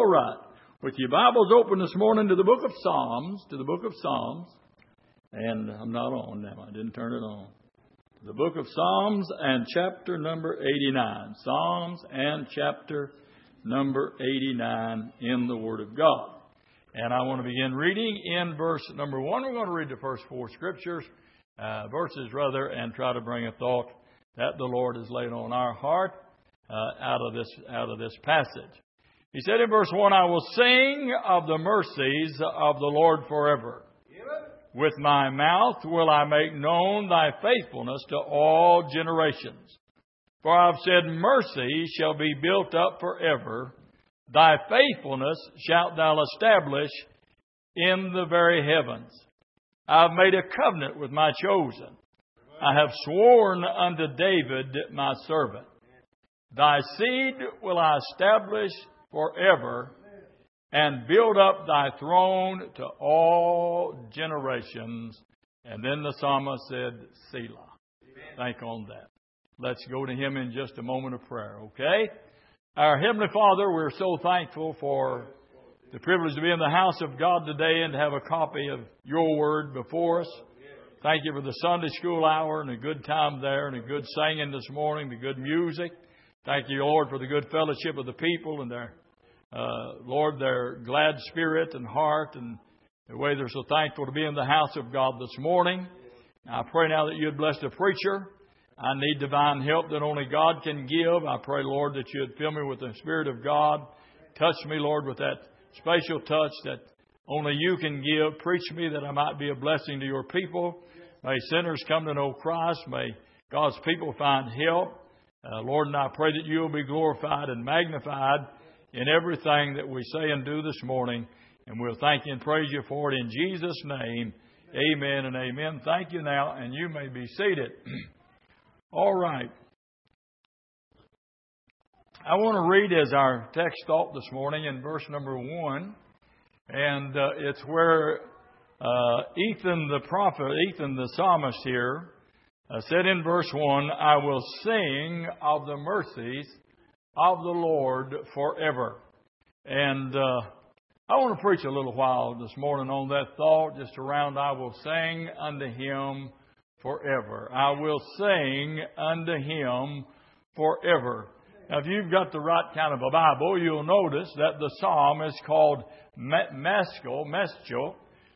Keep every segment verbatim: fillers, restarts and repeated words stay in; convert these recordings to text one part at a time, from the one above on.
All right. With your Bibles open this morning to the book of Psalms, to the book of Psalms. And I'm not on now. I didn't turn it on. The book of Psalms and chapter number eighty-nine. Psalms and chapter number eighty-nine in the Word of God. And I want to begin reading in verse number one. We're going to read the first four scriptures, uh, verses rather, and try to bring a thought that the Lord has laid on our heart uh, out of this out of this passage. He said in verse one, I will sing of the mercies of the Lord forever. With my mouth will I make known thy faithfulness to all generations. For I have said, mercy shall be built up forever. Thy faithfulness shalt thou establish in the very heavens. I have made a covenant with my chosen. I have sworn unto David my servant. Thy seed will I establish forever, and build up thy throne to all generations. And then the psalmist said, Selah. Think on that. Let's go to him in just a moment of prayer, okay? Our Heavenly Father, we're so thankful for the privilege to be in the house of God today and to have a copy of your word before us. Thank you for the Sunday school hour and a good time there and a good singing this morning, the good music. Thank you, Lord, for the good fellowship of the people and their, uh, Lord, their glad spirit and heart and the way they're so thankful to be in the house of God this morning. I pray now that you'd bless the preacher. I need divine help that only God can give. I pray, Lord, that you'd fill me with the Spirit of God. Touch me, Lord, with that special touch that only you can give. Preach me that I might be a blessing to your people. May sinners come to know Christ. May God's people find help. Uh, Lord, and I pray that you will be glorified and magnified in everything that we say and do this morning. And we'll thank you and praise you for it in Jesus' name. Amen and amen. Thank you now, and you may be seated. All right. I want to read as our text thought this morning in verse number one. And uh, it's where uh, Ethan the prophet, Ethan the psalmist here, Uh, said in verse one, I will sing of the mercies of the Lord forever. And uh, I want to preach a little while this morning on that thought, just around I will sing unto him forever. I will sing unto him forever. Now, if you've got the right kind of a Bible, you'll notice that the psalm is called Maskil, Meschil,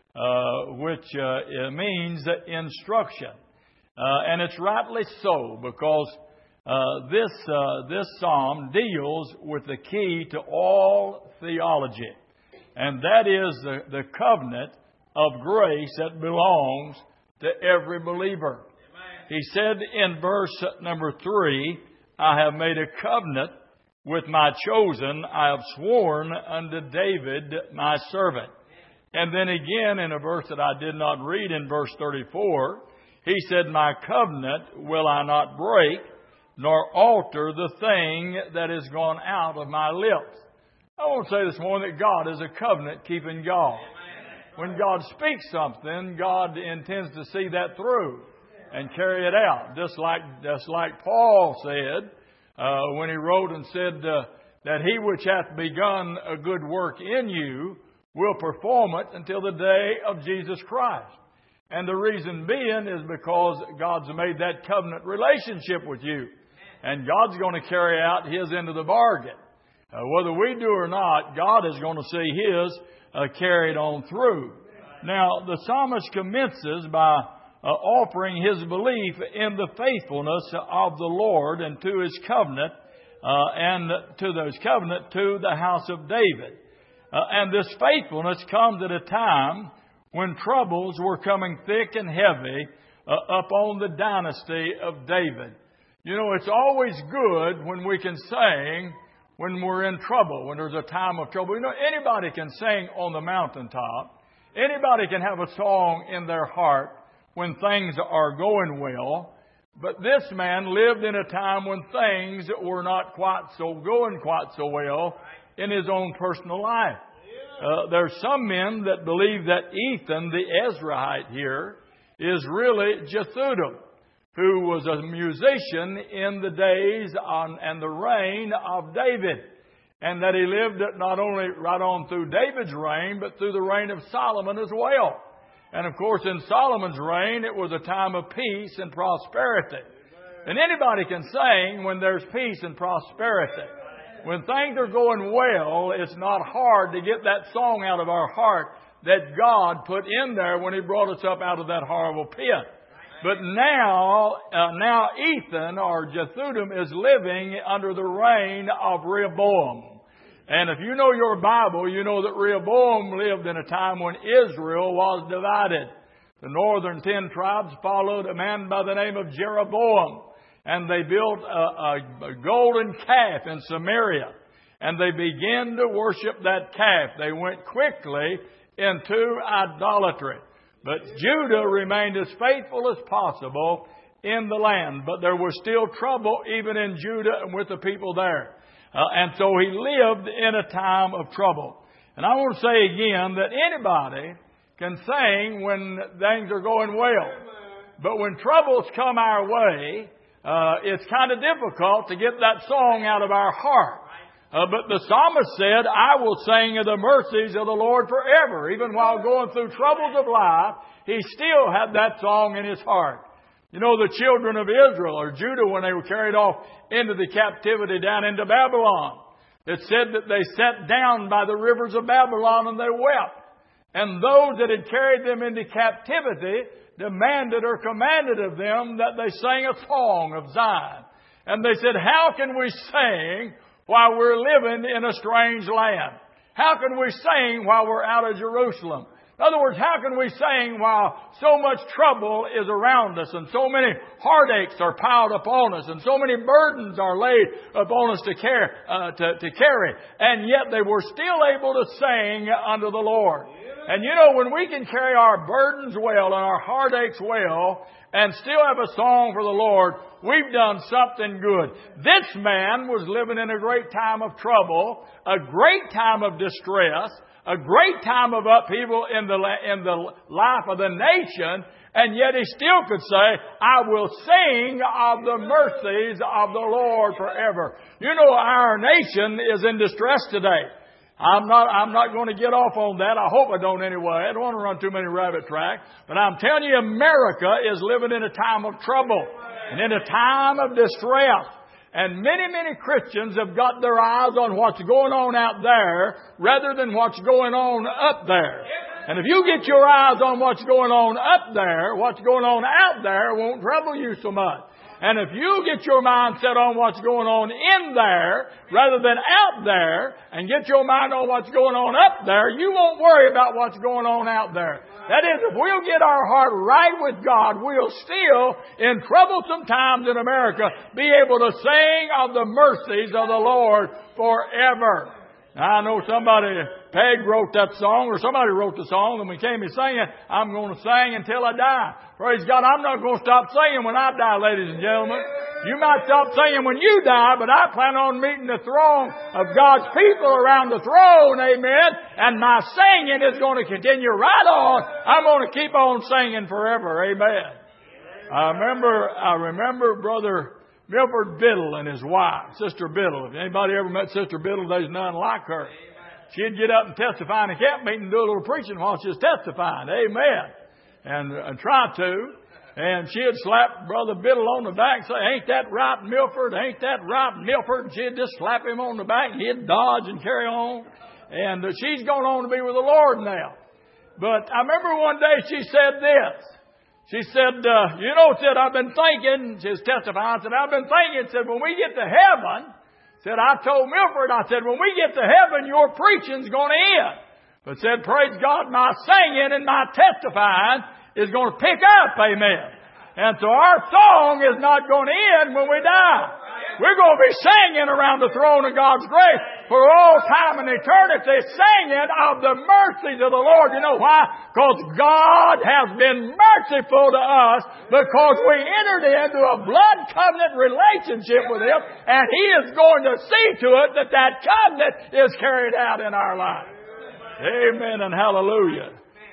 uh, which uh, means instruction. Uh, and it's rightly so, because uh, this uh, this psalm deals with the key to all theology. And that is the, the covenant of grace that belongs to every believer. Amen. He said in verse number three, I have made a covenant with my chosen. I have sworn unto David my servant. And then again in a verse that I did not read, in verse thirty-four, he said, my covenant will I not break, nor alter the thing that is gone out of my lips. I want to say this morning that God is a covenant-keeping God. When God speaks something, God intends to see that through and carry it out. Just like, just like Paul said uh, when he wrote and said uh, that he which hath begun a good work in you will perform it until the day of Jesus Christ. And the reason being is because God's made that covenant relationship with you. And God's going to carry out His end of the bargain. Uh, whether we do or not, God is going to see His uh, carried on through. Now, the psalmist commences by uh, offering his belief in the faithfulness of the Lord and to His covenant, uh, and to those covenant to the house of David. Uh, and this faithfulness comes at a time when troubles were coming thick and heavy uh, upon the dynasty of David. You know, it's always good when we can sing when we're in trouble, when there's a time of trouble. You know, anybody can sing on the mountaintop. Anybody can have a song in their heart when things are going well. But this man lived in a time when things were not quite so going quite so well in his own personal life. Uh, there's some men that believe that Ethan, the Ezrahite here, is really Jethudim, who was a musician in the days on, and the reign of David. and that he lived it not only right on through David's reign, but through the reign of Solomon as well. And of course, in Solomon's reign, it was a time of peace and prosperity. And anybody can sing when there's peace and prosperity. When things are going well, it's not hard to get that song out of our heart that God put in there when He brought us up out of that horrible pit. But now, uh, now Ethan or Jehoiakim is living under the reign of Rehoboam. And if you know your Bible, you know that Rehoboam lived in a time when Israel was divided. The northern ten tribes followed a man by the name of Jeroboam. And they built a, a, a golden calf in Samaria. And they began to worship that calf. They went quickly into idolatry. But Judah remained as faithful as possible in the land. But there was still trouble even in Judah and with the people there. Uh, and so he lived in a time of trouble. And I want to say again that anybody can sing when things are going well. But when troubles come our way, uh, it's kind of difficult to get that song out of our heart. Uh, but the psalmist said, I will sing of the mercies of the Lord forever. Even while going through troubles of life, he still had that song in his heart. You know, the children of Israel or Judah, when they were carried off into the captivity down into Babylon, it said that they sat down by the rivers of Babylon and they wept. And those that had carried them into captivity demanded or commanded of them that they sang a song of Zion. And they said, how can we sing while we're living in a strange land? How can we sing while we're out of Jerusalem? In other words, how can we sing while so much trouble is around us and so many heartaches are piled upon us and so many burdens are laid upon us to, care, uh, to, to carry, and yet they were still able to sing unto the Lord. And you know, when we can carry our burdens well and our heartaches well and still have a song for the Lord, we've done something good. This man was living in a great time of trouble, a great time of distress, a great time of upheaval in the, in the life of the nation, and yet he still could say, I will sing of the mercies of the Lord forever. You know, our nation is in distress today. I'm not, I'm not going to get off on that. I hope I don't anyway. I don't want to run too many rabbit tracks. But I'm telling you, America is living in a time of trouble and in a time of distress. And many, many Christians have got their eyes on what's going on out there rather than what's going on up there. And if you get your eyes on what's going on up there, what's going on out there won't trouble you so much. And if you get your mind set on what's going on in there rather than out there and get your mind on what's going on up there, you won't worry about what's going on out there. That is, if we'll get our heart right with God, we'll still, in troublesome times in America, be able to sing of the mercies of the Lord forever. Now, I know somebody, Peg wrote that song, or somebody wrote the song, and we came to singing, I'm going to sing until I die. Praise God, I'm not going to stop singing when I die, ladies and gentlemen. You might stop singing when you die, but I plan on meeting the throne of God's people around the throne, amen. And my singing is going to continue right on. I'm going to keep on singing forever, amen. I remember, I remember Brother Milford Biddle and his wife, Sister Biddle. If anybody ever met Sister Biddle, there's none like her. She'd get up and testify in a camp meeting and do a little preaching while she was testifying. Amen. And, and try to. And she'd slap Brother Biddle on the back and say, ain't that right, Milford? Ain't that right, Milford? And she'd just slap him on the back and he'd dodge and carry on. And uh, she's gone on to be with the Lord now. But I remember one day she said this. She said, uh, you know, said, I've been thinking, she was testifying, said, I've been thinking, said, when we get to heaven, said, I told Milford, I said, when we get to heaven, your preaching's going to end. But said, praise God, my singing and my testifying is going to pick up, amen. And so our song is not going to end when we die. We're going to be singing around the throne of God's grace for all time and eternity, singing of the mercies of the Lord. You know why? Because God has been merciful to us because we entered into a blood covenant relationship with Him, and He is going to see to it that that covenant is carried out in our life. Amen and hallelujah.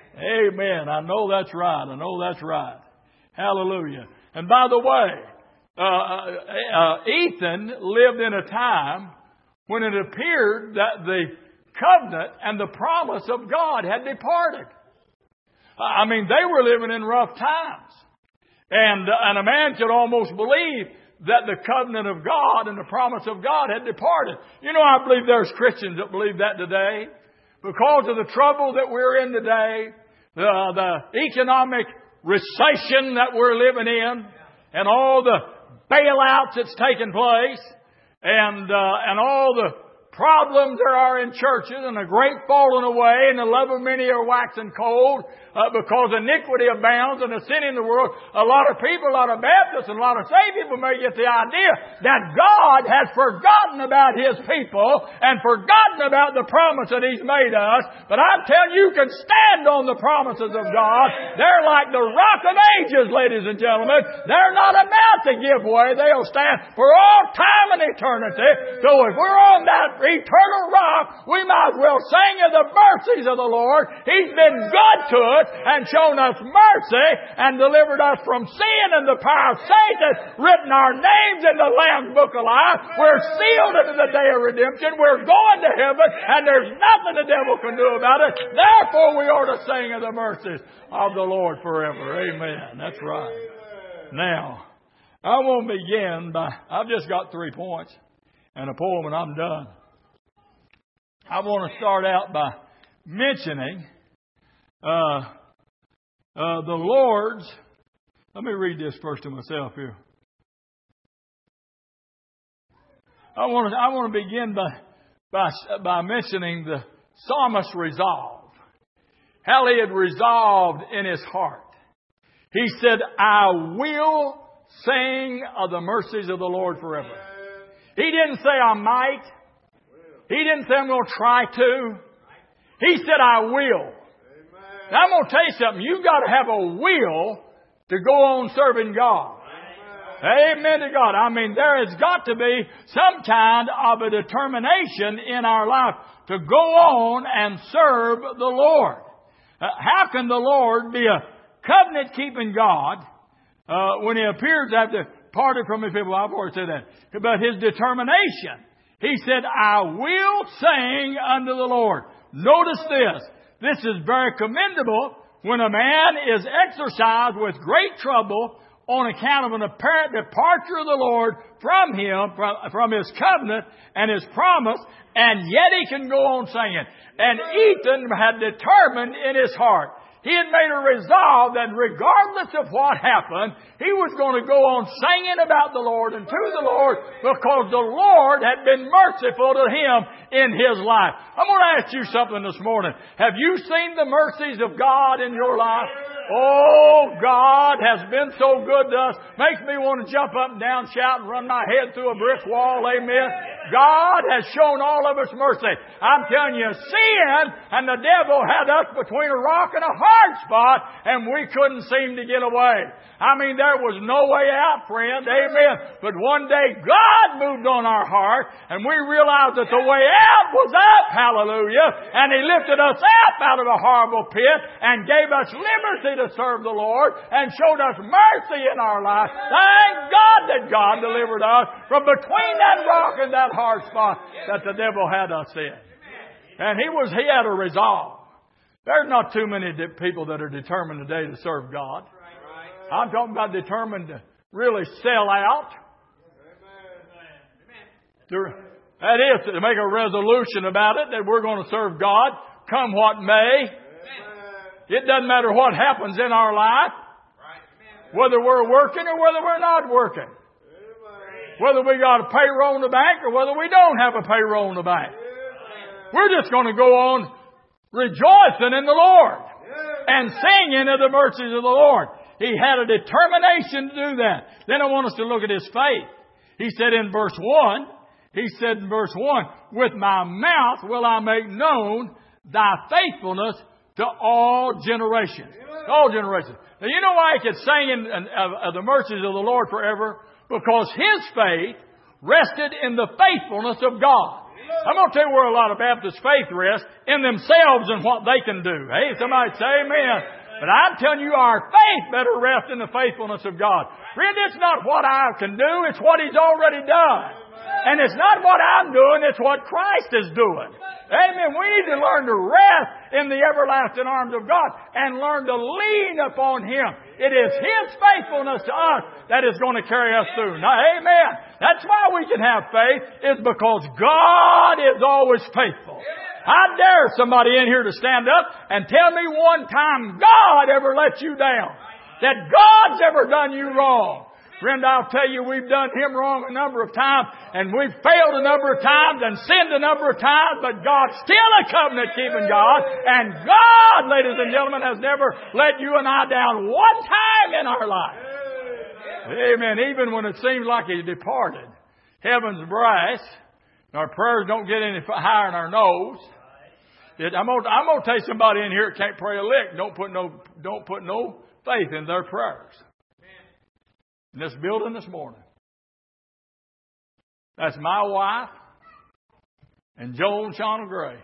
Amen. I know that's right. I know that's right. Hallelujah. And by the way, Uh, uh, Ethan lived in a time when it appeared that the covenant and the promise of God had departed. I mean, they were living in rough times. And, and a man could almost believe that the covenant of God and the promise of God had departed. You know, I believe there's Christians that believe that today. Because of the trouble that we're in today, the, the economic recession that we're living in, and all the bailouts that's taken place, and uh, and all the problems there are in churches, and a great falling away, and the love of many are waxing cold, uh, because iniquity abounds and the sin in the world. A lot of people, a lot of Baptists, and a lot of saved people may get the idea that God has forgotten about His people and forgotten about the promise that He's made us. But I'm telling you, you can stand on the promises of God. They're like the rock of ages, ladies and gentlemen. They're not about to give way. They'll stand for all time and eternity. So if we're on that eternal rock, we might as well sing of the mercies of the Lord. He's been good to us and shown us mercy and delivered us from sin and the power of Satan, written our names in the Lamb's book of life. We're sealed into the day of redemption. We're going to heaven, and there's nothing the devil can do about it. Therefore, we ought to sing of the mercies of the Lord forever. Amen. That's right. Now, I want to begin by, I've just got three points and a poem, and I'm done. I want to start out by mentioning uh, uh, the Lord's. Let me read this first to myself here. I want to I want to begin by by by mentioning the psalmist's resolve. How he had resolved in his heart. He said, "I will sing of the mercies of the Lord forever." He didn't say I might. He didn't say I'm going to try to. He said I will. Now I'm going to tell you something. You've got to have a will to go on serving God. Amen. Amen to God. I mean, there has got to be some kind of a determination in our life to go on and serve the Lord. Uh, how can the Lord be a covenant-keeping God uh, when He appears to have departed from His people? I've already said that. But His determination. He said, I will sing unto the Lord. Notice this. This is very commendable when a man is exercised with great trouble on account of an apparent departure of the Lord from him, from, from His covenant and His promise, and yet he can go on singing. And Ethan had determined in his heart. He had made a resolve that regardless of what happened, he was going to go on singing about the Lord and to the Lord because the Lord had been merciful to him in his life. I'm going to ask you something this morning. Have you seen the mercies of God in your life? Oh, God has been so good to us. Makes me want to jump up and down, shout, and run my head through a brick wall. Amen. God has shown all of us mercy. I'm telling you, sin and the devil had us between a rock and a hard spot, and we couldn't seem to get away. I mean, there was no way out, friend. Amen. But one day, God moved on our heart, and we realized that the way out was up. Hallelujah. And He lifted us up out of a horrible pit and gave us liberty to serve the Lord and showed us mercy in our life. Thank God that God delivered us from between that rock and that hard spot that the devil had us in. And he was, he had a resolve. There's not too many people that are determined today to serve God. I'm talking about determined to really sell out. To, that is, to make a resolution about it that we're going to serve God, come what may. It doesn't matter what happens in our life, whether we're working or whether we're not working. Whether we got a payroll in the bank or whether we don't have a payroll in the bank. We're just going to go on rejoicing in the Lord and singing of the mercies of the Lord. He had a determination to do that. Then I want us to look at his faith. He said in verse one, he said in verse one, with my mouth will I make known thy faithfulness to all generations. To all generations. Now you know why he could sing in, in, of, of the mercies of the Lord forever? Because his faith rested in the faithfulness of God. I'm going to tell you where a lot of Baptist faith rests, in themselves and what they can do. Hey, somebody say amen. But I'm telling you, our faith better rest in the faithfulness of God. Friend, it's not what I can do, it's what He's already done. And it's not what I'm doing, it's what Christ is doing. Amen. We need to learn to rest in the everlasting arms of God and learn to lean upon Him. It is His faithfulness to us that is going to carry us through. Now, amen. That's why we can have faith, is because God is always faithful. I dare somebody in here to stand up and tell me one time God ever let you down. That God's ever done you wrong. Friend, I'll tell you, we've done Him wrong a number of times, and we've failed a number of times and sinned a number of times, but God's still a covenant-keeping God, and God, ladies and gentlemen, has never let you and I down one time in our life. Amen. Even when it seems like He departed. Heaven's brass, our prayers don't get any higher than our nose. It, I'm going I'm to tell you, somebody in here that can't pray a lick, don't put no, don't put no faith in their prayers. In this building this morning. That's my wife and Joel and Shauna Gray.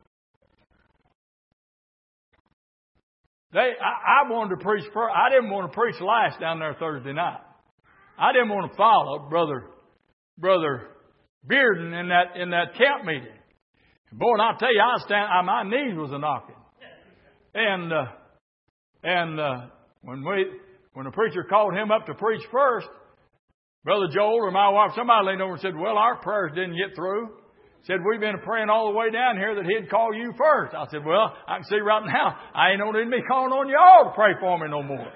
They, I, I wanted to preach first. I didn't want to preach last down there Thursday night. I didn't want to follow brother, brother Bearden in that in that camp meeting. Boy, and I'll tell you, I stand. I, my knees was a knocking, and uh, and uh, when we. When the preacher called him up to preach first, Brother Joel or my wife, somebody leaned over and said, well, our prayers didn't get through. Said, we've been praying all the way down here that He'd call you first. I said, well, I can see right now, I ain't going to be calling on y'all to pray for me no more.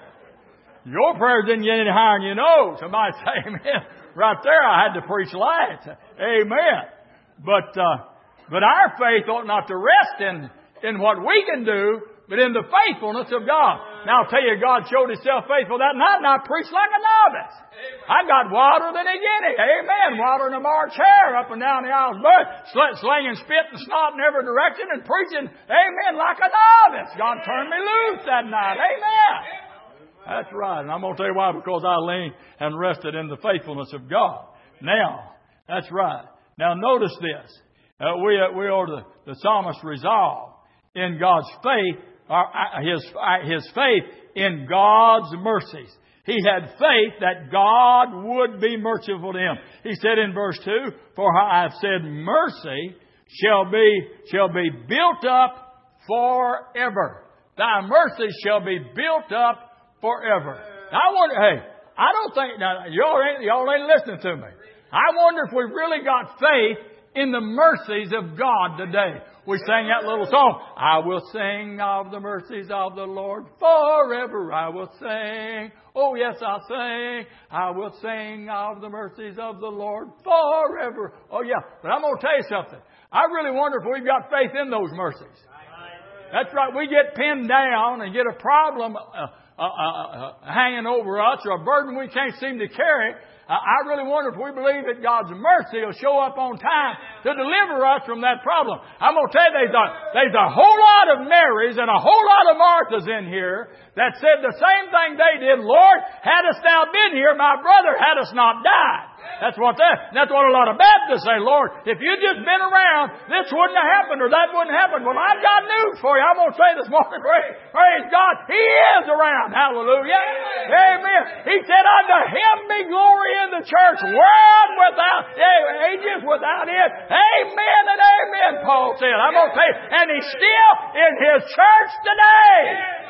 Your prayers didn't get any higher than you know. Somebody say amen. Right there, I had to preach last. Amen. But, uh, but our faith ought not to rest in, in what we can do, but in the faithfulness of God. Now I'll tell you, God showed Himself faithful that night, and I preached like a novice. I got wilder than a guinea. Amen. Wilder than a March hare up and down the aisles, but slinging spit and snot in every direction and preaching, amen, like a novice. God turned me loose that night. Amen. That's right. And I'm going to tell you why, because I leaned and rested in the faithfulness of God. Now, that's right. Now notice this. Uh, we, uh, we are the, the psalmist resolved in God's faith, uh, his, uh, his faith in God's mercies. He had faith that God would be merciful to him. He said in verse two, for I have said mercy shall be, shall be built up forever. Thy mercy shall be built up forever. Now I wonder, hey, I don't think, now y'all ain't, y'all ain't listening to me. I wonder if we've really got faith in the mercies of God today. We sang that little song, I will sing of the mercies of the Lord forever. I will sing. Oh, yes, I'll sing. I will sing of the mercies of the Lord forever. Oh, yeah. But I'm going to tell you something. I really wonder if we've got faith in those mercies. That's right. We get pinned down and get a problem uh, uh, uh, hanging over us or a burden we can't seem to carry. I really wonder if we believe that God's mercy will show up on time to deliver us from that problem. I'm going to tell you, there's a, there's a whole lot of Marys and a whole lot of Marthas in here that said the same thing they did. Lord, had us thou been here, my brother had us not died. That's what that, that's what a lot of Baptists say. Lord, if you'd just been around, this wouldn't have happened or that wouldn't happen. Well, I've got news for you. I'm going to say this morning, praise, praise God, He is around. Hallelujah. Amen. He said, unto Him be glory in the church, world without, ages without end. Amen and amen, Paul said. I'm going to tell you, and He's still in His church today.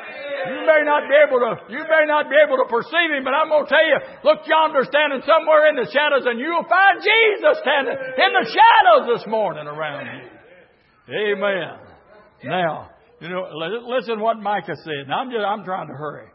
You may not be able to, you may not be able to perceive Him, but I'm going to tell you, look yonder standing somewhere in the shadows and you'll find Jesus standing in the shadows this morning around you. Amen. Now, you know, listen what Micah said. Now I'm just, I'm trying to hurry.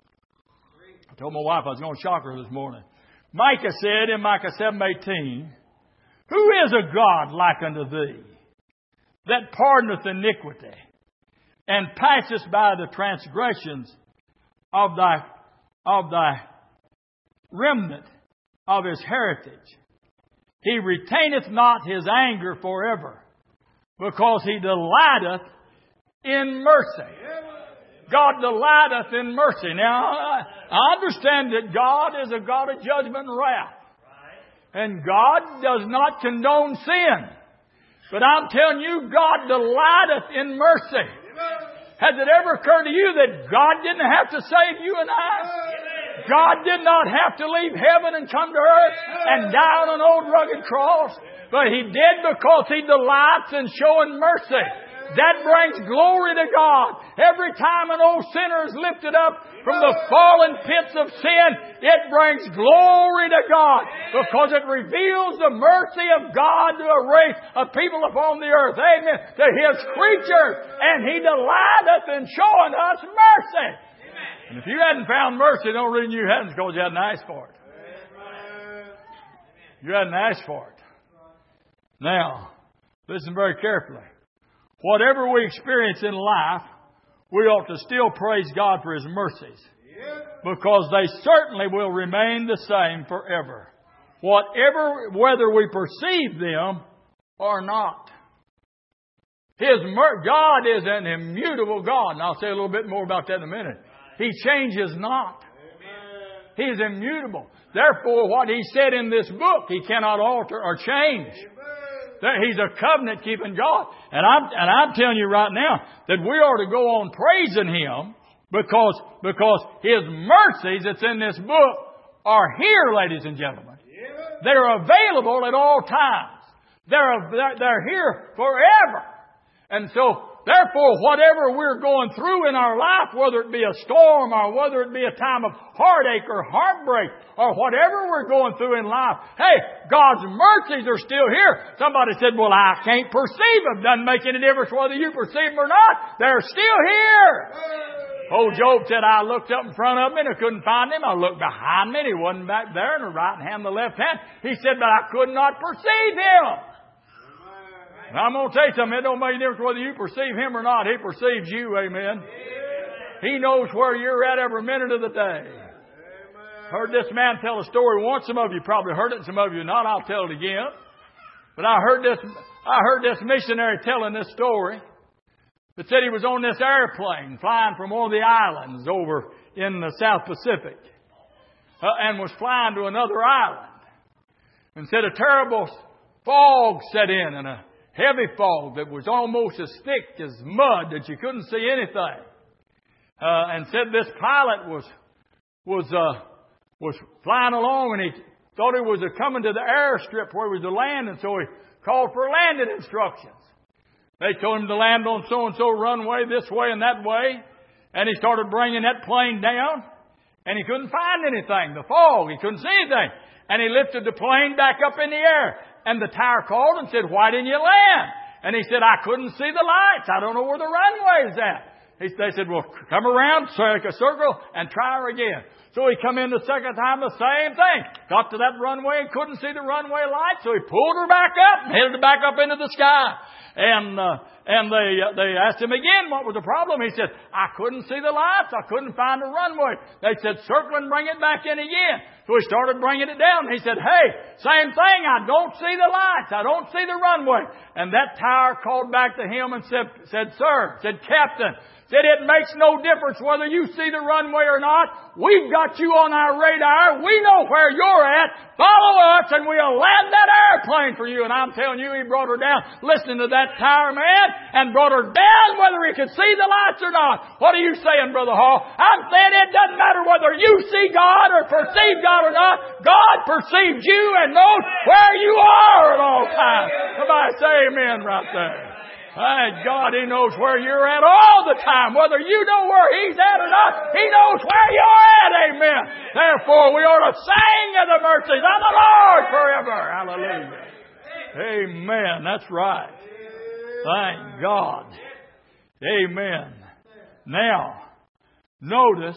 I told my wife I was going to shock her this morning. Micah said in Micah seven eighteen, who is a God like unto thee, that pardoneth iniquity, and passest by the transgressions of thy, of thy remnant of his heritage? He retaineth not his anger forever, because he delighteth in mercy. God delighteth in mercy. Now, I understand that God is a God of judgment and wrath. And God does not condone sin. But I'm telling you, God delighteth in mercy. Has it ever occurred to you that God didn't have to save you and I? God did not have to leave heaven and come to earth and die on an old rugged cross. But He did because He delights in showing mercy. That brings glory to God. Every time an old sinner is lifted up from the fallen pits of sin, it brings glory to God because it reveals the mercy of God to a race of people upon the earth. Amen. To His creatures. And He delighteth in showing us mercy. And if you hadn't found mercy, the only reason you hadn't is because you hadn't asked for it. You hadn't asked for it. Now, listen very carefully. Whatever we experience in life, we ought to still praise God for His mercies. Because they certainly will remain the same forever. Whatever, whether we perceive them or not. His mer- God is an immutable God. And I'll say a little bit more about that in a minute. He changes not. He is immutable. Therefore, what He said in this book, He cannot alter or change. He's a covenant-keeping God. And I'm, and I'm telling you right now that we ought to go on praising Him because, because His mercies that's in this book are here, ladies and gentlemen. They're available at all times. They're, they're, they're here forever. And so, therefore, whatever we're going through in our life, whether it be a storm or whether it be a time of heartache or heartbreak or whatever we're going through in life, hey, God's mercies are still here. Somebody said, well, I can't perceive them. Doesn't make any difference whether you perceive them or not. They're still here. Old Job said, I looked up in front of me and I couldn't find Him. I looked behind me and He wasn't back there in the right hand and the left hand. He said, but I could not perceive Him. Now, I'm going to tell you something. It don't make any difference whether you perceive Him or not. He perceives you. Amen. He knows where you're at every minute of the day. Heard this man tell a story once. Some of you probably heard it. Some of you not. I'll tell it again. But I heard this, I heard this missionary telling this story that said he was on this airplane flying from one of the islands over in the South Pacific uh, and was flying to another island. And said a terrible fog set in and a heavy fog that was almost as thick as mud that you couldn't see anything. Uh, and said this pilot was was uh, was flying along and he thought he was uh, coming to the airstrip where he was to land, and so he called for landing instructions. They told him to land on so-and-so runway this way and that way, and he started bringing that plane down, and he couldn't find anything. The fog, he couldn't see anything. And he lifted the plane back up in the air. And the tower called and said, why didn't you land? And he said, I couldn't see the lights. I don't know where the runway's at. He, they said, well, come around, make a circle, and try her again. So he come in the second time, the same thing. Got to that runway and couldn't see the runway lights. So he pulled her back up and headed back up into the sky. And uh, and they uh, they asked him again what was the problem. He said, I couldn't see the lights. I couldn't find the runway. They said, circle and bring it back in again. So he started bringing it down. He said, hey, same thing. I don't see the lights. I don't see the runway. And that tower called back to him and said, said, sir, said, Captain, said, it makes no difference whether you see the runway or not. We've got you on our radar. We know where you're at. Follow us and we'll land that airplane for you. And I'm telling you, he brought her down, listening to that tower man, and brought her down whether he could see the lights or not. What are you saying, Brother Hall? I'm saying it doesn't matter whether you see God or perceive God or not. God perceives you and knows where you are at all times. Somebody say amen right there. Thank God He knows where you're at all the time. Whether you know where He's at or not, He knows where you're at. Amen. Therefore, we ought to sing of the mercies of the Lord forever. Hallelujah. Amen. That's right. Thank God. Amen. Now, notice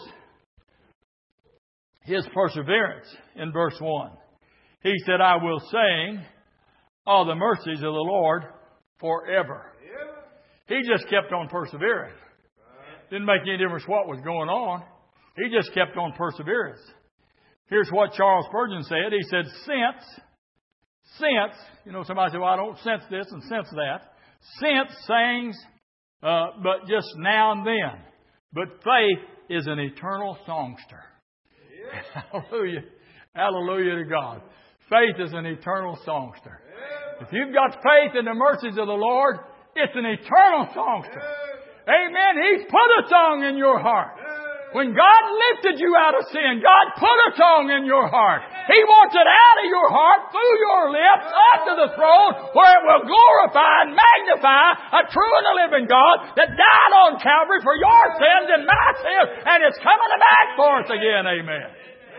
His perseverance in verse one. He said, I will sing all the mercies of the Lord forever. He just kept on persevering. Didn't make any difference what was going on. He just kept on perseverance. Here's what Charles Spurgeon said. He said, since, since, you know, somebody said, well, I don't sense this and sense that. Sense sings, uh, but just now and then. But faith is an eternal songster. Yeah. Hallelujah. Hallelujah to God. Faith is an eternal songster. Yeah. If you've got faith in the mercies of the Lord, it's an eternal songster. Amen. He's put a song in your heart. When God lifted you out of sin, God put a song in your heart. He wants it out of your heart, through your lips, up to the throne, where it will glorify and magnify a true and a living God that died on Calvary for your sins and my sins, and is coming back for us again. Amen.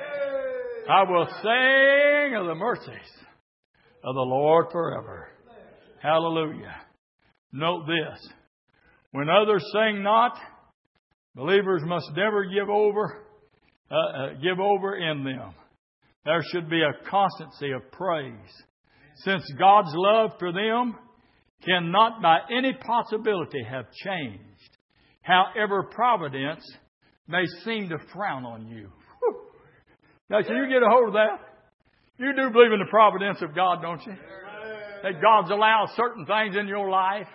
I will sing of the mercies of the Lord forever. Hallelujah. Note this. When others sing not, believers must never give over, uh, uh, give over in them. There should be a constancy of praise, since God's love for them cannot by any possibility have changed, however providence may seem to frown on you. Whew. Now, can you get a hold of that? You do believe in the providence of God, don't you? That God's allowed certain things in your life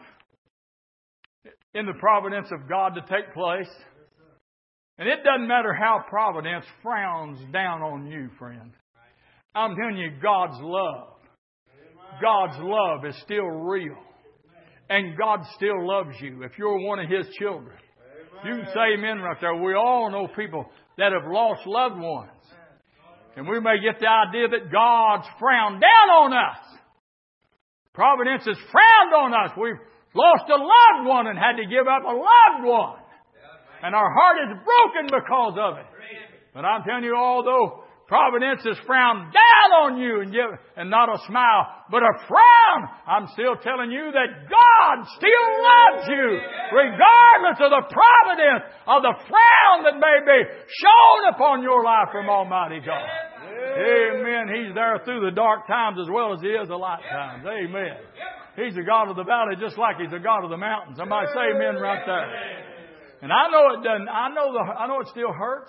in the providence of God to take place. And it doesn't matter how providence frowns down on you, friend. I'm telling you, God's love, God's love is still real. And God still loves you if you're one of His children. You can say amen right there. We all know people that have lost loved ones. And we may get the idea that God's frowned down on us. Providence has frowned on us. We've lost a loved one and had to give up a loved one. And our heart is broken because of it. But I'm telling you, although providence has frowned down on you and give, and not a smile, but a frown, I'm still telling you that God still loves you, regardless of the providence of the frown that may be shown upon your life from Almighty God. Amen. He's there through the dark times as well as He is the light times. Amen. He's the God of the valley just like He's the God of the mountains. Somebody say amen right there. And I know it doesn't, I know the, I know it still hurts.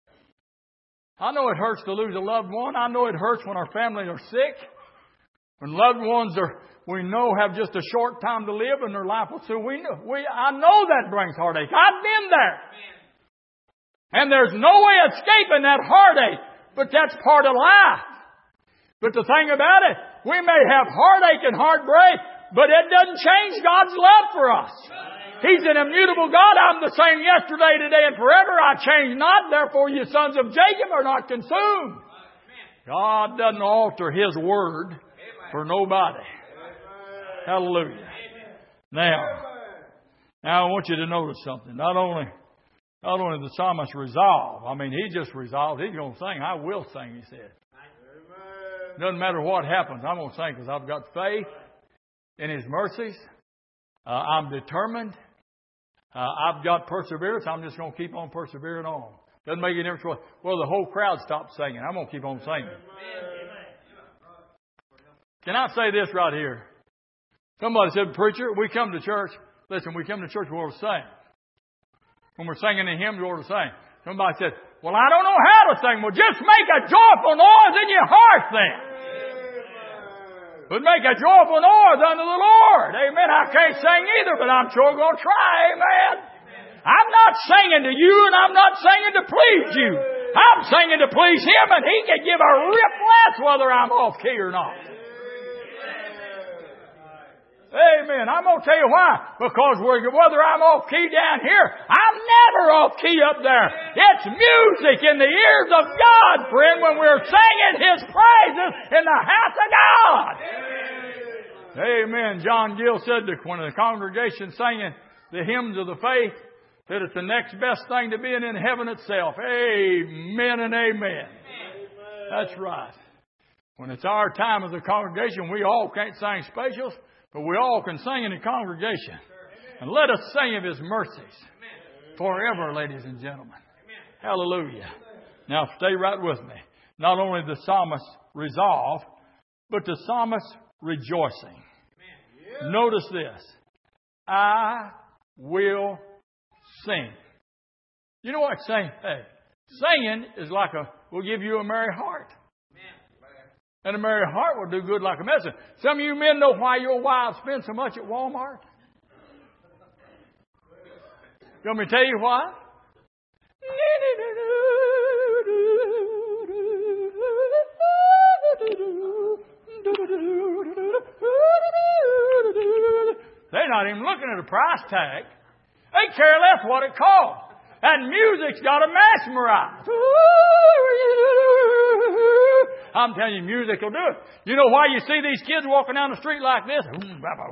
I know it hurts to lose a loved one. I know it hurts when our families are sick. When loved ones are, we know have just a short time to live and their life will soon. We know, we, I know that brings heartache. I've been there. And there's no way escaping that heartache. But that's part of life. But the thing about it, we may have heartache and heartbreak, but it doesn't change God's love for us. He's an immutable God. I'm the same yesterday, today, and forever. I change not. Therefore, you sons of Jacob are not consumed. God doesn't alter His word for nobody. Hallelujah. Now, now I want you to notice something. Not only, not only the psalmist resolve. I mean, he just resolved. He's going to sing. I will sing, he said. Doesn't matter what happens. I'm going to sing because I've got faith in His mercies. Uh, I'm determined. Uh, I've got perseverance. I'm just going to keep on persevering on. Doesn't make any difference. Well, the whole crowd stopped singing. I'm going to keep on singing. Can I say this right here? Somebody said, preacher, we come to church. Listen, we come to church, we ought to sing. When we're singing the hymns, we ought to sing. Somebody said, well, I don't know how to sing. Well, just make a joyful noise in your heart then. But make a joyful noise unto the Lord. Amen. I can't sing either, but I'm sure going to try. Amen. I'm not singing to you and I'm not singing to please you. I'm singing to please Him, and He can give a rip less whether I'm off key or not. Amen. I'm going to tell you why. Because we're, whether I'm off key down here, I'm never off key up there. It's music in the ears of God, friend, when we're singing His praises in the house of God. Amen. John Gill said that when the congregation singing the hymns of the faith, that it's the next best thing to being in heaven itself. Amen and amen. That's right. When it's our time as a congregation, we all can't sing specials. But we all can sing in the congregation. And let us sing of His mercies forever, ladies and gentlemen. Hallelujah. Now stay right with me. Not only the psalmist resolve, but the psalmist rejoicing. Notice this. I will sing. You know what sing? Hey, singing is like a, will give you a merry heart. And a merry heart will do good like a medicine. Some of you men know why your wives spend so much at Walmart? You want me to tell you why? They're not even looking at a price tag. They care less what it costs. And music's got to mesmerize. I'm telling you, music will do it. You know why you see these kids walking down the street like this? And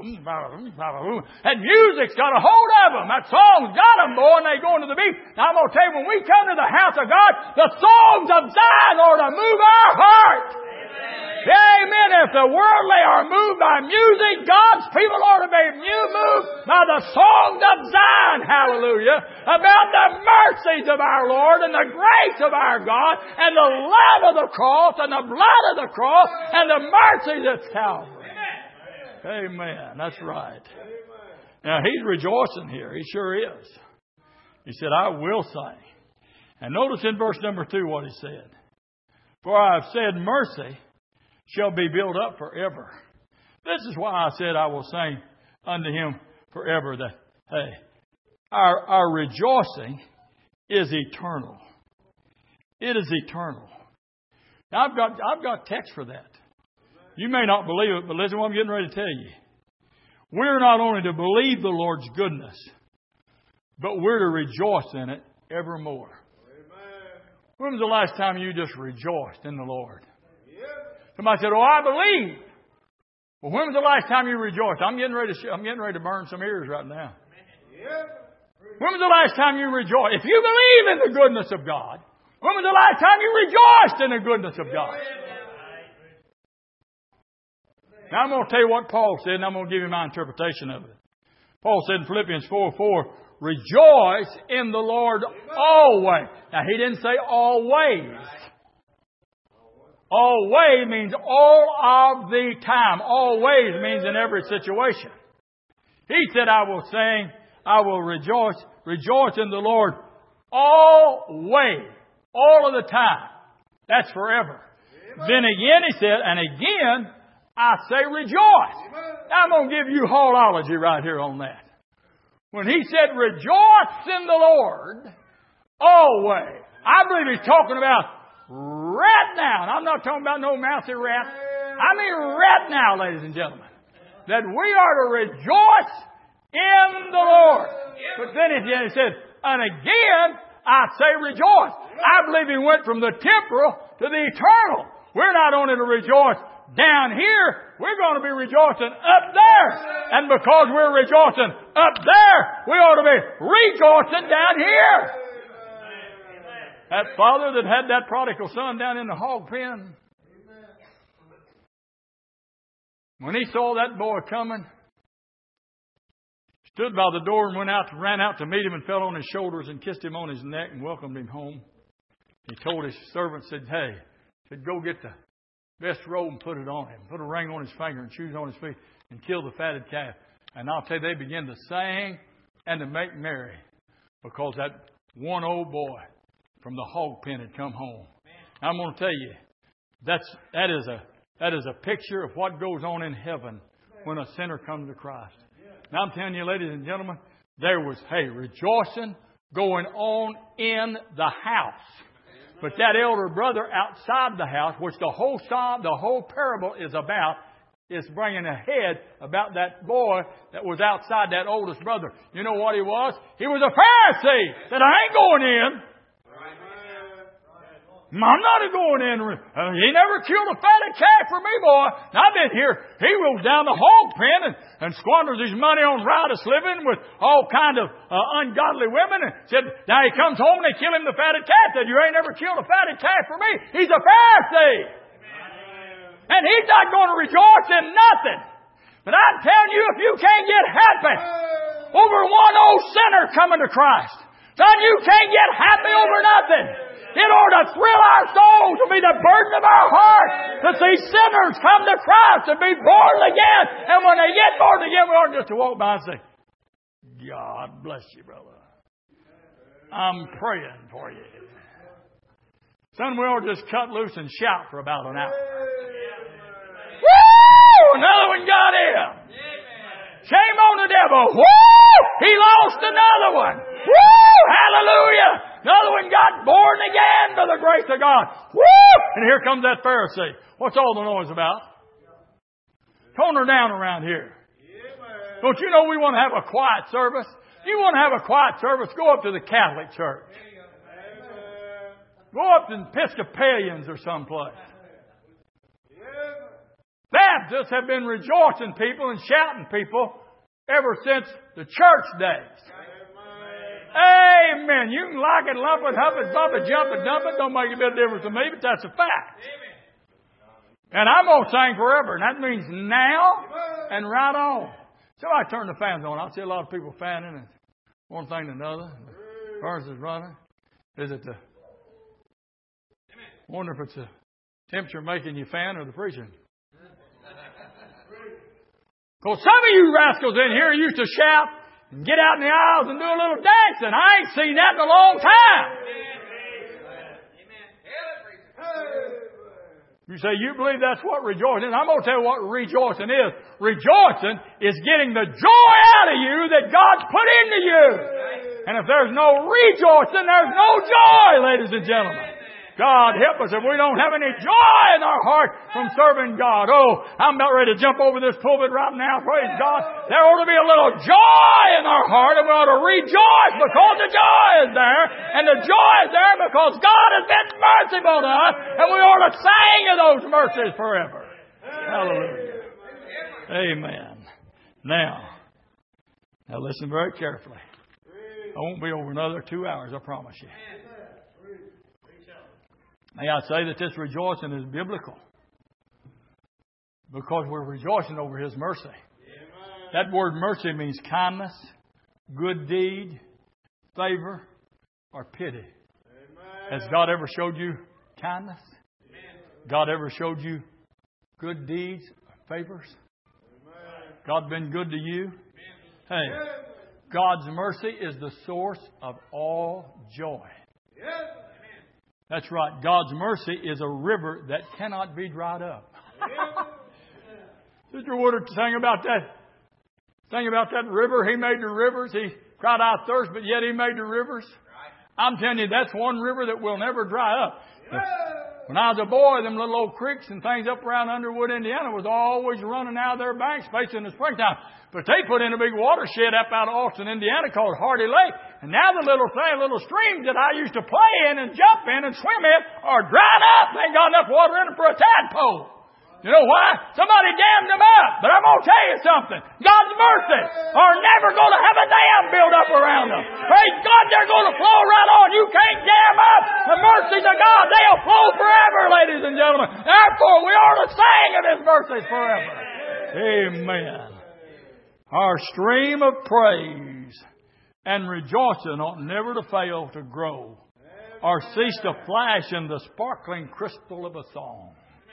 music's got a hold of them. That song's got them, boy, and they go into the beat. Now, I'm going to tell you, when we come to the house of God, the songs of Zion ought to move our heart. Amen. If the worldly are moved by music, God's people ought to be moved by the songs of Zion. Hallelujah. About the mercies of our Lord and the grace of our God and the love of the cross and the blood of the cross and the mercies of Calvary. Amen. That's right. Now, he's rejoicing here. He sure is. He said, I will sing. And notice in verse number two what he said. For I have said mercy shall be built up forever. This is why I said I will sing unto him forever. That, hey, our, our rejoicing is eternal. It is eternal. Now, I've got, I've got text for that. You may not believe it, but listen what I'm getting ready to tell you. We're not only to believe the Lord's goodness, but we're to rejoice in it evermore. Amen. When was the last time you just rejoiced in the Lord? Somebody said, oh, I believe. Well, when was the last time you rejoiced? I'm getting ready to, I'm getting ready to burn some ears right now. When was the last time you rejoiced? If you believe in the goodness of God, when was the last time you rejoiced in the goodness of God? Now I'm going to tell you what Paul said, and I'm going to give you my interpretation of it. Paul said in Philippians four four, rejoice in the Lord always. Now he didn't say always. Always means all of the time. Always means in every situation. He said, I will sing, I will rejoice, rejoice in the Lord always, all of the time. That's forever. Amen. Then again he said, and again I say rejoice. Now I'm going to give you horology right here on that. When he said rejoice in the Lord always, I believe he's talking about right now. And I'm not talking about no mousy rat. I mean right now, ladies and gentlemen. That we are to rejoice in the Lord. But then he said, and again, I say rejoice. I believe he went from the temporal to the eternal. We're not only to rejoice down here, we're going to be rejoicing up there. And because we're rejoicing up there, we ought to be rejoicing down here. That father that had that prodigal son down in the hog pen, when he saw that boy coming, stood by the door and went out, ran out to meet him and fell on his shoulders and kissed him on his neck and welcomed him home. He told his servant, said, hey, said, go get the best robe and put it on him. Put a ring on his finger and shoes on his feet and kill the fatted calf. And I'll tell you, they began to sing and to make merry because that one old boy from the hog pen had come home. I'm going to tell you, that's, that is a, that is a picture of what goes on in heaven when a sinner comes to Christ. Now I'm telling you, ladies and gentlemen, there was, hey, rejoicing going on in the house. But that elder brother outside the house, which the whole psalm, the whole parable is about, is bringing ahead about that boy that was outside that oldest brother. You know what he was? He was a Pharisee. Said, I ain't going in. I'm not going in. Uh, he never killed a fatted calf for me, boy. Now, I've been here. He rolls down the hog pen and, and squanders his money on riotous living with all kind of uh, ungodly women. And said, now he comes home and they kill him the fatted calf. Said, you ain't never killed a fatted calf for me. He's a Pharisee. Amen. And he's not going to rejoice in nothing. But I'm telling you, if you can't get happy over one old sinner coming to Christ, son, you can't get happy over nothing. It ought to thrill our souls to be the burden of our heart to see sinners come to Christ and be born again. And when they get born again, we ought just to walk by and say, God bless you, brother. I'm praying for you. Son, we ought to just cut loose and shout for about an hour. Woo! Another one got in. Shame on the devil. Woo! He lost another one. Woo! Hallelujah! Another one got born again by the grace of God. Woo! And here comes that Pharisee. What's all the noise about? Tone her down around here. Don't you know we want to have a quiet service? You want to have a quiet service, go up to the Catholic Church. Go up to Episcopalians or someplace. Baptists have been rejoicing people and shouting people ever since the church days. Amen. You can like it, lump it, huff it, bump it, jump it, dump it. Don't make a bit of difference to me, but that's a fact. And I'm going to sing forever. And that means now and right on. So I turn the fans on. I see a lot of people fanning and one thing to another. The furnace is running. Is it the... wonder if it's the temperature making you fan or the preaching. Because some of you rascals in here used to shout and get out in the aisles and do a little dancing. I ain't seen that in a long time. You say, you believe that's what rejoicing is? I'm going to tell you what rejoicing is. Rejoicing is getting the joy out of you that God's put into you. And if there's no rejoicing, there's no joy, ladies and gentlemen. God help us if we don't have any joy in our heart from serving God. Oh, I'm about ready to jump over this pulpit right now. Praise God. There ought to be a little joy in our heart, and we ought to rejoice because the joy is there. And the joy is there because God has been merciful to us, and we ought to sing of those mercies forever. Hallelujah. Amen. Now, now listen very carefully. I won't be over another two hours, I promise you. May I say that this rejoicing is biblical because we're rejoicing over His mercy. Amen. That word mercy means kindness, good deed, favor, or pity. Amen. Has God ever showed you kindness? Amen. God ever showed you good deeds or favors? Amen. God been good to you? Amen. Hey, God's mercy is the source of all joy. Yes. That's right. God's mercy is a river that cannot be dried up. Sister Woodard sang about that. Sang about that river. He made the rivers. He cried out thirst, but yet He made the rivers. I'm telling you, that's one river that will never dry up. When I was a boy, them little old creeks and things up around Underwood, Indiana, was always running out of their banks, especially in the springtime. But they put in a big watershed up out of Austin, Indiana, called Hardy Lake. And now the little thing, little streams that I used to play in and jump in and swim in are dried up. They ain't got enough water in them for a tadpole. You know why? Somebody dammed them up. But I'm going to tell you something. God's mercy are never going to have a dam built up around them. Praise God, they're going to flow right on. You can't dam up the mercies of God. They'll flow forever, ladies and gentlemen. Therefore, we ought to sing of His mercies forever. Amen. Our stream of praise and rejoicing ought never to fail to grow or cease to flash in the sparkling crystal of a song.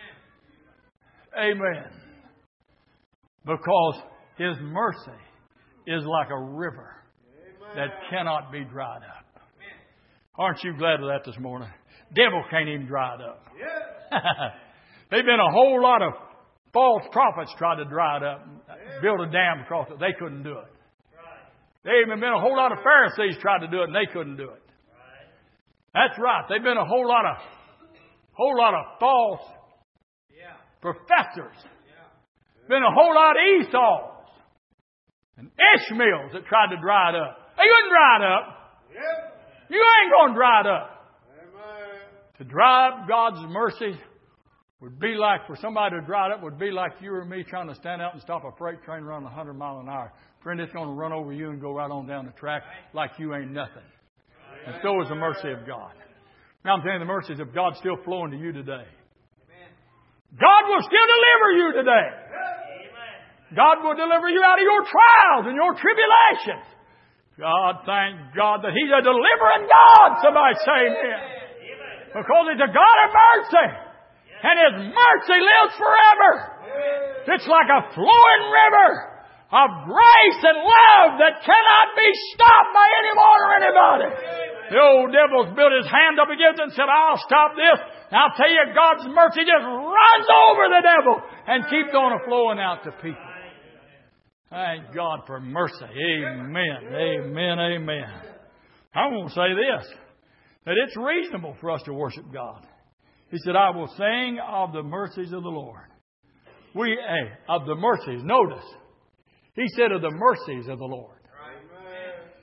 Amen. Because His mercy is like a river that cannot be dried up. Aren't you glad of that this morning? Devil can't even dry it up. There've been a whole lot of false prophets tried to dry it up, build a dam across it. They couldn't do it. There even been a whole lot of Pharisees tried to do it, and they couldn't do it. That's right. There've been a whole lot of, whole lot of false professors. Been a whole lot of Esau's and Ishmaels that tried to dry it up. They couldn't dry it up. You ain't going to dry it up. To dry up God's mercy would be like, for somebody to dry it up, would be like you or me trying to stand out and stop a freight train running one hundred miles an hour. Friend, it's going to run over you and go right on down the track like you ain't nothing. And so is the mercy of God. Now I'm telling you, the mercies of God still flowing to you today. God will still deliver you today. God will deliver you out of your trials and your tribulations. God, thank God that He's a delivering God. Somebody say amen. Because He's a God of mercy. And His mercy lives forever. It's like a flowing river of grace and love that cannot be stopped by anyone or anybody. The old devil's built his hand up against it and said, I'll stop this. And I'll tell you, God's mercy just runs over the devil and keeps on flowing out to people. Thank God for mercy. Amen. Amen. Amen. I want to say this, that it's reasonable for us to worship God. He said, I will sing of the mercies of the Lord. We, eh, of the mercies. Notice, He said of the mercies of the Lord.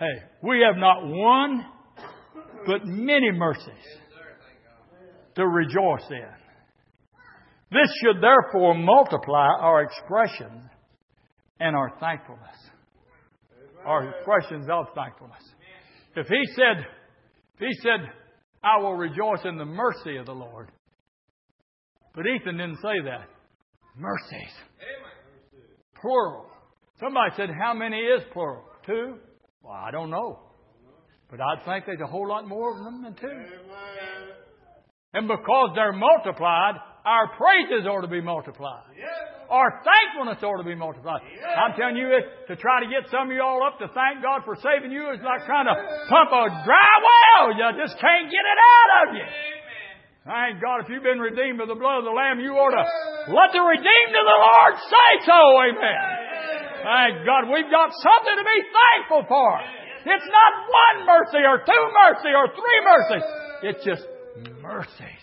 Hey, we have not one, but many mercies to rejoice in. This should therefore multiply our expression and our thankfulness. Our expressions of thankfulness. If he said, if he said, I will rejoice in the mercy of the Lord. But Ethan didn't say that. Mercies. Plural. Somebody said, how many is plural? Two? Well, I don't know. But I'd think there's a whole lot more of them than two. And because they're multiplied, our praises ought to be multiplied. Our thankfulness ought to be multiplied. I'm telling you, to try to get some of you all up to thank God for saving you is like trying to pump a dry well. You just can't get it out of you. Thank God, if you've been redeemed by the blood of the Lamb, you ought to let the redeemed of the Lord say so. Amen. Thank God, we've got something to be thankful for. It's not one mercy or two mercy or three mercies. It's just mercies.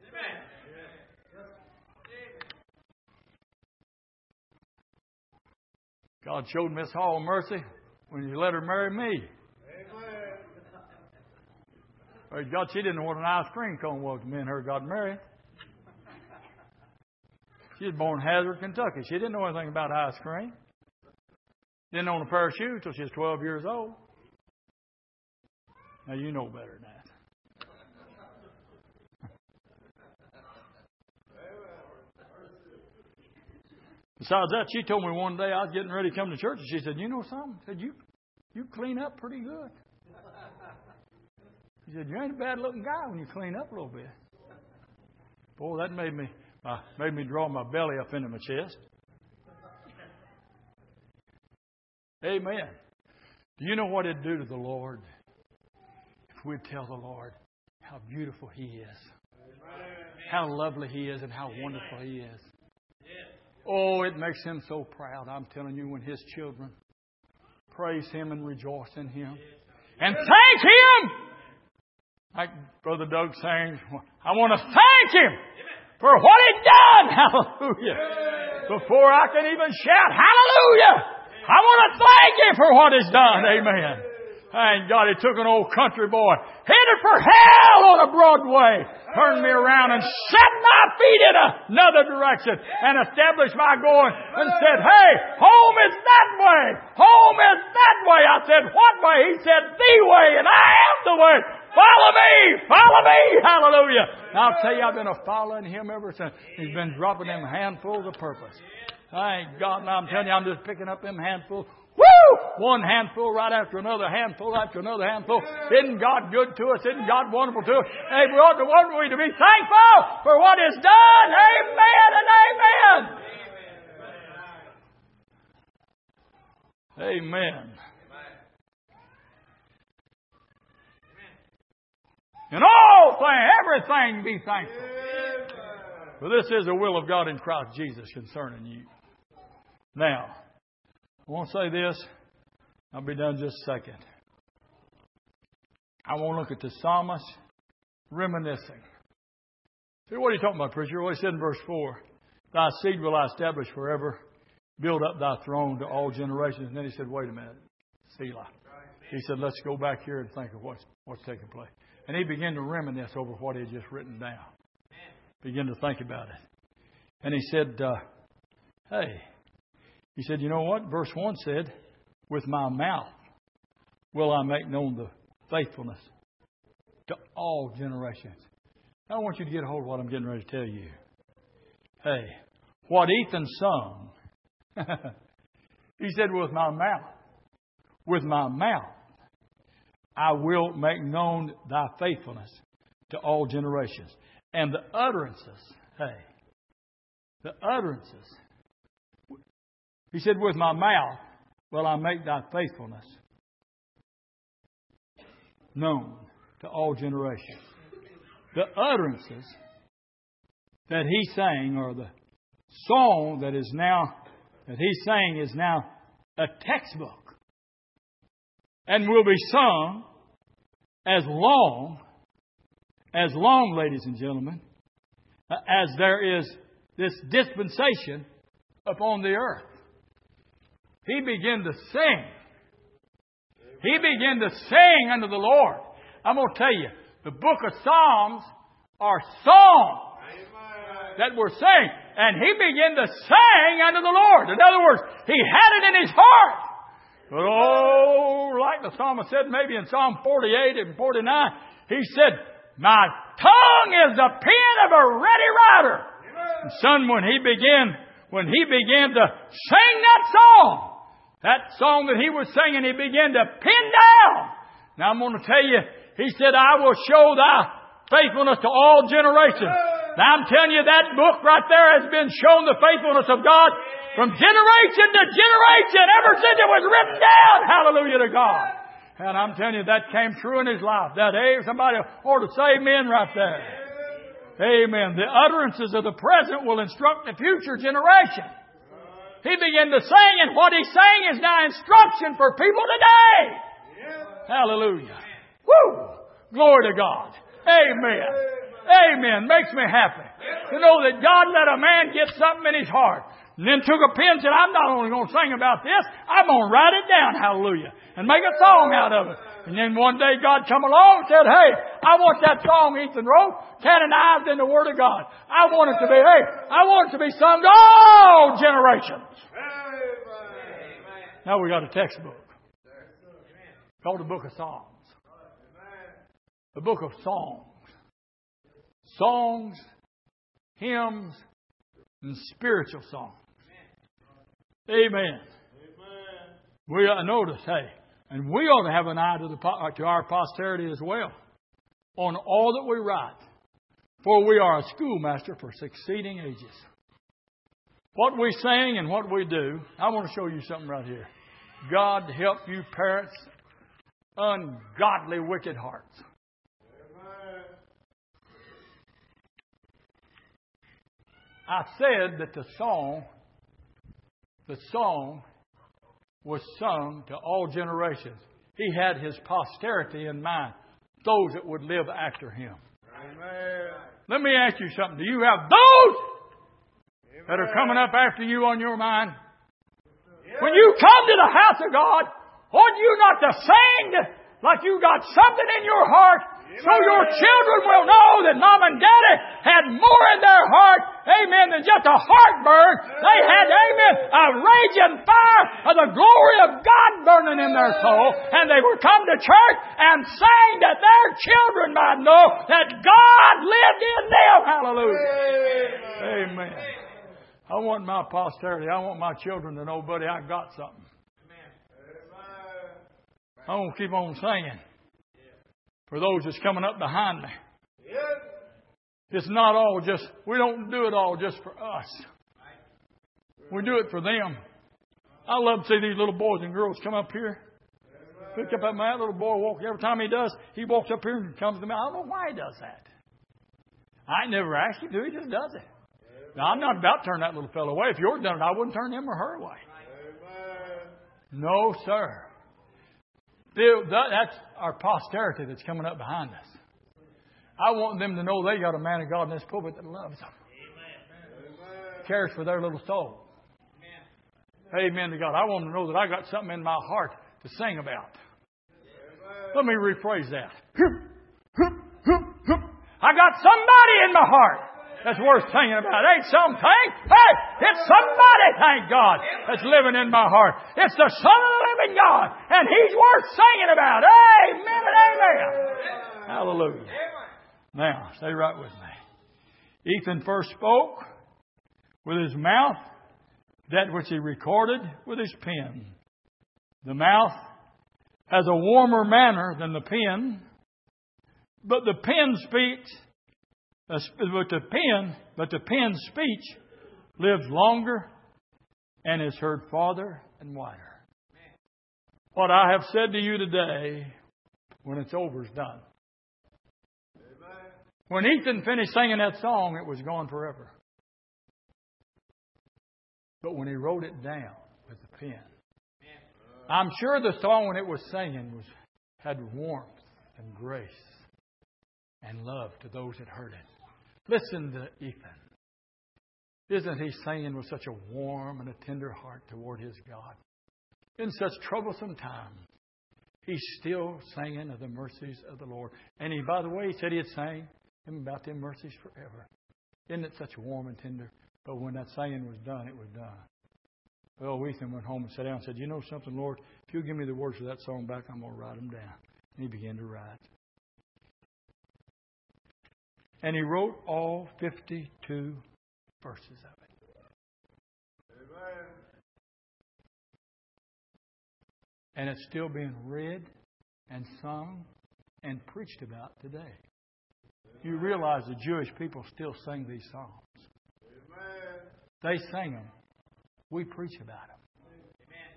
God showed Miss Hall mercy when you let her marry me. Praise God, she didn't know what an ice cream cone was when me and her got married. She was born in Hazard, Kentucky. She didn't know anything about ice cream. Didn't own a pair of shoes until she was twelve years old. Now you know better than that. Besides that, she told me one day I was getting ready to come to church, and she said, you know something? She said, you, you clean up pretty good. She said, you ain't a bad-looking guy when you clean up a little bit. Boy, that made me uh, made me draw my belly up into my chest. Amen. Do you know what it'd do to the Lord if we'd tell the Lord how beautiful He is, how lovely He is, and how wonderful He is? Oh, it makes Him so proud. I'm telling you, when His children praise Him and rejoice in Him and thank Him. Like Brother Doug sings, I want to thank Him for what He's done. Hallelujah. Before I can even shout, hallelujah. I want to thank Him for what He's done. Amen. Thank God, He took an old country boy, headed for hell on a Broadway, turned me around and set my feet in another direction and established my going and said, hey, home is that way. Home is that way. I said, what way? He said, the way, and I am the way. Follow me! Follow me! Hallelujah! And I'll tell you, I've been a following Him ever since. He's been dropping them handfuls of purpose. Thank God. And I'm telling you, I'm just picking up them handfuls. Woo! One handful right after another, handful after another handful. Isn't God good to us? Isn't God wonderful to us? Hey, we ought to, ought we to be thankful for what is done. Amen and amen. Amen. In all things, everything be thankful. For this is the will of God in Christ Jesus concerning you. Now, I want to say this. I'll be done in just a second. I want to look at the psalmist reminiscing. See, what are you talking about, preacher? Well, he said in verse four, Thy seed will I establish forever, build up Thy throne to all generations. And then he said, wait a minute, Selah. He said, let's go back here and think of what's, what's taking place. And he began to reminisce over what he had just written down. Began to think about it. And he said, uh, hey, he said, you know what? Verse one said, with my mouth will I make known the faithfulness to all generations. Now, I want you to get a hold of what I'm getting ready to tell you. Hey, what Ethan sung, he said, with my mouth, with my mouth, I will make known Thy faithfulness to all generations. And the utterances, hey, the utterances, he said, with my mouth will I make Thy faithfulness known to all generations. The utterances that he sang, or the song that is now, that he sang is now a textbook. And will be sung as long, as long, ladies and gentlemen, as there is this dispensation upon the earth. He began to sing He began to sing unto the Lord. I'm going to tell you, the book of Psalms are songs that were sang. And he began to sing unto the Lord. In other words, he had it in his heart. But oh, like the psalmist said maybe in Psalm forty-eight and forty-nine, he said, my tongue is the pen of a ready writer. And son, when he began, when he began to sing that song, that song that he was singing, he began to pin down. Now I'm going to tell you, he said, I will show thy faithfulness to all generations. Now I'm telling you, that book right there has been shown the faithfulness of God from generation to generation ever since it was written down. Hallelujah to God. And I'm telling you, that came true in his life. That, hey, somebody ought to say amen right there. Amen. The utterances of the present will instruct the future generation. He began to sing, and what he's saying is now instruction for people today. Hallelujah. Woo! Glory to God. Amen. Amen. Makes me happy to know that God let a man get something in his heart. And then took a pen and said, I'm not only going to sing about this, I'm going to write it down. Hallelujah. And make a song out of it. And then one day God come along and said, hey, I want that song Ethan wrote canonized in the Word of God. I want it to be, hey, I want it to be sung to all generations. Now we got a textbook called the Book of Psalms. The Book of Songs. Songs, hymns, and spiritual songs. Amen. We ought to notice, hey, and we ought to have an eye to, the, to our posterity as well on all that we write. For we are a schoolmaster for succeeding ages. What we sing and what we do, I want to show you something right here. God help you parents, ungodly wicked hearts. I said that the song, the song was sung to all generations. He had his posterity in mind, those that would live after him. Amen. Let me ask you something. Do you have those Amen. That are coming up after you on your mind? Yes. When you come to the house of God, ought you not to sing like you got something in your heart? So your children will know that Mom and Daddy had more in their heart, amen, than just a heartburn. They had, amen, a raging fire of the glory of God burning in their soul. And they would come to church and sing that their children might know that God lived in them. Hallelujah. Amen. I want my posterity, I want my children to know, buddy, I got something. I want to keep on singing. For those that's coming up behind me. It's not all just, we don't do it all just for us. We do it for them. I love to see these little boys and girls come up here. Pick up that man, little boy walk. Every time he does, he walks up here and comes to me. I don't know why he does that. I never asked him to. He just does it. Now, I'm not about to turn that little fellow away. If yours done it, I wouldn't turn him or her away. No, sir. That's our posterity that's coming up behind us. I want them to know they got a man of God in this pulpit that loves them. Amen. Cares for their little soul. Amen. Amen to God. I want them to know that I got something in my heart to sing about. Amen. Let me rephrase that. I got somebody in my heart that's worth singing about. It ain't something. Hey, it's somebody, thank God, that's living in my heart. It's the Son of the living God, and He's worth singing about. Amen and amen. Hallelujah. Now, stay right with me. Ethan first spoke with his mouth that which he recorded with his pen. The mouth has a warmer manner than the pen, but the pen speaks. But the pen, but the pen's speech lives longer and is heard farther and wider. What I have said to you today, when it's over, is done. When Ethan finished singing that song, it was gone forever. But when he wrote it down with the pen, I'm sure the song when it was singing was had warmth and grace and love to those that heard it. Listen to Ethan. Isn't he singing with such a warm and a tender heart toward his God? In such troublesome times, He's still singing of the mercies of the Lord. And he, by the way, he said he'd sing about them mercies forever. Isn't it such warm and tender? But when that singing was done, it was done. Well, Ethan went home and sat down and said, you know something, Lord? If you'll give me the words of that song back, I'm going to write them down. And he began to write. And he wrote all fifty-two verses of it. Amen. And it's still being read and sung and preached about today. You realize the Jewish people still sing these songs. Amen. They sing them. We preach about them. Amen.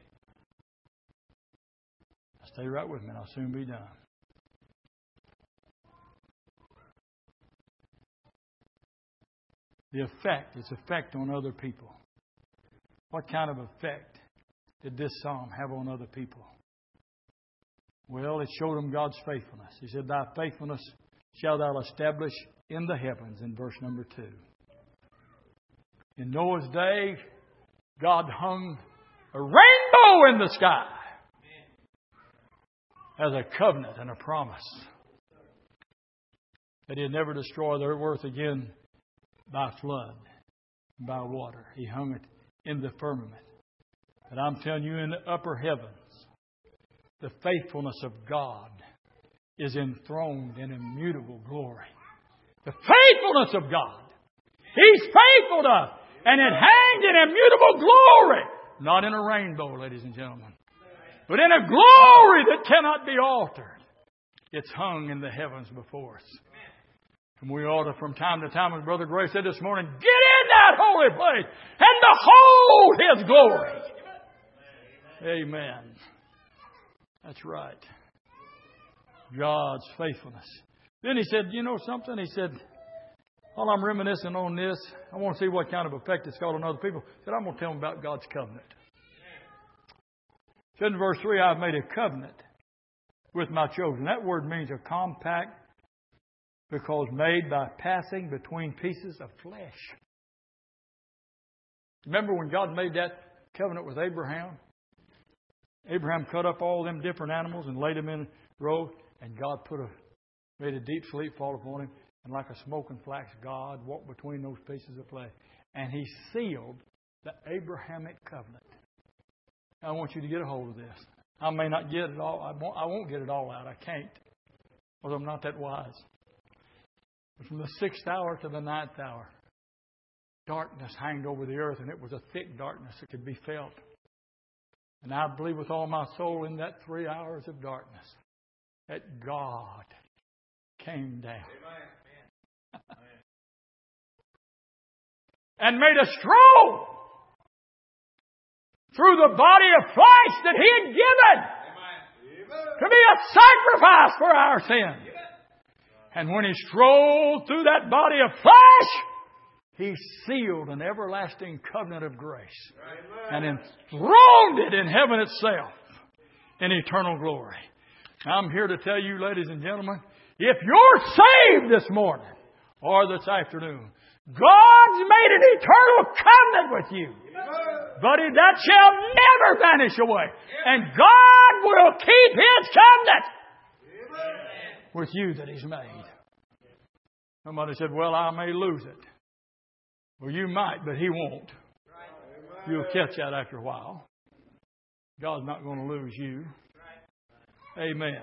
Stay right with me and I'll soon be done. The effect, its effect on other people. What kind of effect did this psalm have on other people? Well, it showed them God's faithfulness. He said, thy faithfulness shall thou establish in the heavens, in verse number two. In Noah's day, God hung a rainbow in the sky as a covenant and a promise that He'd never destroy the earth again by flood, by water. He hung it in the firmament. But I'm telling you, in the upper heavens, the faithfulness of God is enthroned in immutable glory. The faithfulness of God. He's faithful to us. And it hangs in immutable glory. Not in a rainbow, ladies and gentlemen. But in a glory that cannot be altered. It's hung in the heavens before us. And we ought to, from time to time, as Brother Gray said this morning, get in that holy place and behold His glory. Amen. That's right. God's faithfulness. Then he said, you know something? He said, while I'm reminiscing on this, I want to see what kind of effect it's got on other people. He said, I'm going to tell them about God's covenant. He said in verse three, I've made a covenant with my chosen. That word means a compact, because made by passing between pieces of flesh. Remember when God made that covenant with Abraham? Abraham cut up all them different animals and laid them in a row, and God put a made a deep sleep fall upon him, and like a smoking flax, God walked between those pieces of flesh, and He sealed the Abrahamic covenant. I want you to get a hold of this. I may not get it all. I won't, I won't get it all out. I can't, because I'm not that wise. From the sixth hour to the ninth hour, darkness hanged over the earth, and it was a thick darkness that could be felt. And I believe with all my soul in that three hours of darkness that God came down and made a stroll through the body of flesh that He had given to be a sacrifice for our sins. And when He strolled through that body of flesh, He sealed an everlasting covenant of grace and enthroned it in heaven itself in eternal glory. I'm here to tell you, ladies and gentlemen, if you're saved this morning or this afternoon, God's made an eternal covenant with you. But that shall never vanish away. And God will keep His covenant with you that He's made. Somebody said, well, I may lose it. Well, you might, but He won't. You'll catch that after a while. God's not going to lose you. Amen.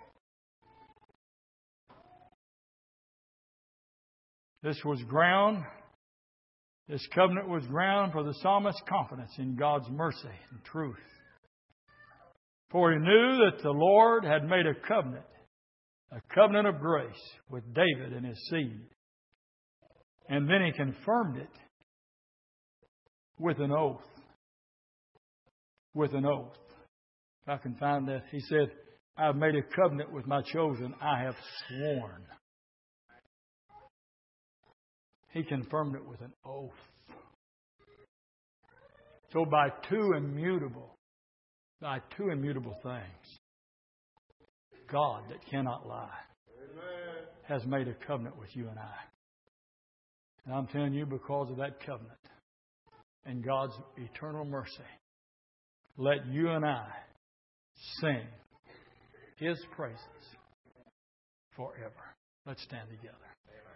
This was ground. This covenant was ground for the psalmist's confidence in God's mercy and truth. For he knew that the Lord had made a covenant, a covenant of grace with David and his seed. And then he confirmed it with an oath. With an oath. If I can find that. He said, I have made a covenant with my chosen. I have sworn. He confirmed it with an oath. So by two immutable, by two immutable things, God that cannot lie has made a covenant with you and I. And I'm telling you, because of that covenant and God's eternal mercy, let you and I sing His praises forever. Let's stand together.